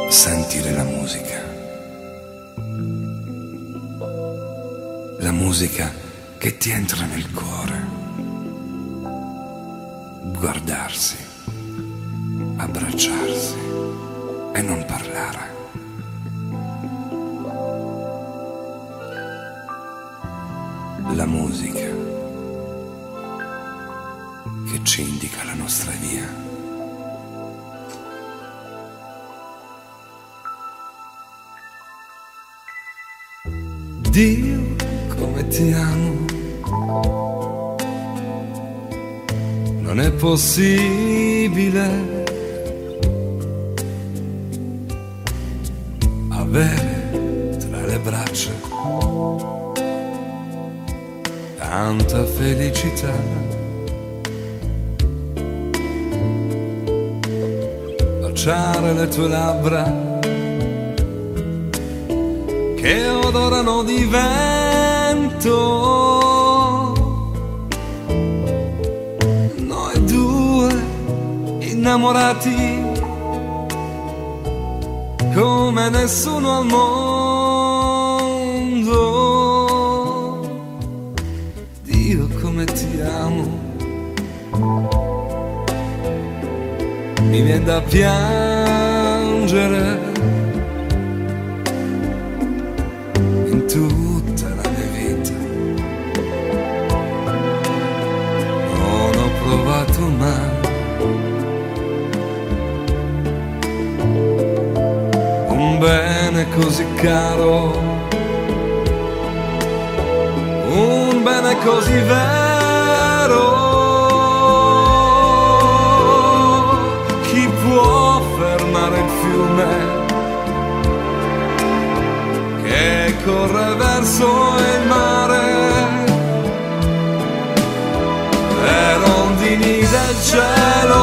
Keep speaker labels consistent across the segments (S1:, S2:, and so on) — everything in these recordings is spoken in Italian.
S1: sentire la musica che ti entra nel cuore, guardarsi, abbracciarsi e non parlare. La musica che ci indica la nostra via. Dio, come ti amo, non è possibile avere tra le braccia tanta felicità. Baciare le tue labbra che odorano di vento, noi due innamorati come nessuno al mondo. Dio, come ti amo, mi viene da piangere tutta la mia vita. Non ho provato mai un bene così caro, un bene così vero. Chi può fermare il fiume che corre verso il mare, le rondini del cielo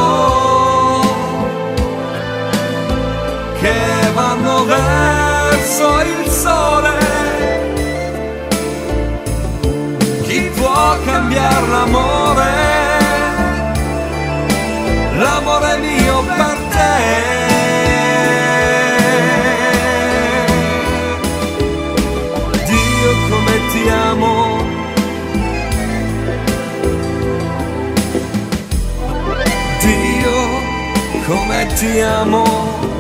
S1: che vanno verso il sole. Chi può cambiare l'amore, l'amore mio per te? Come ti amo, Dio, come ti amo.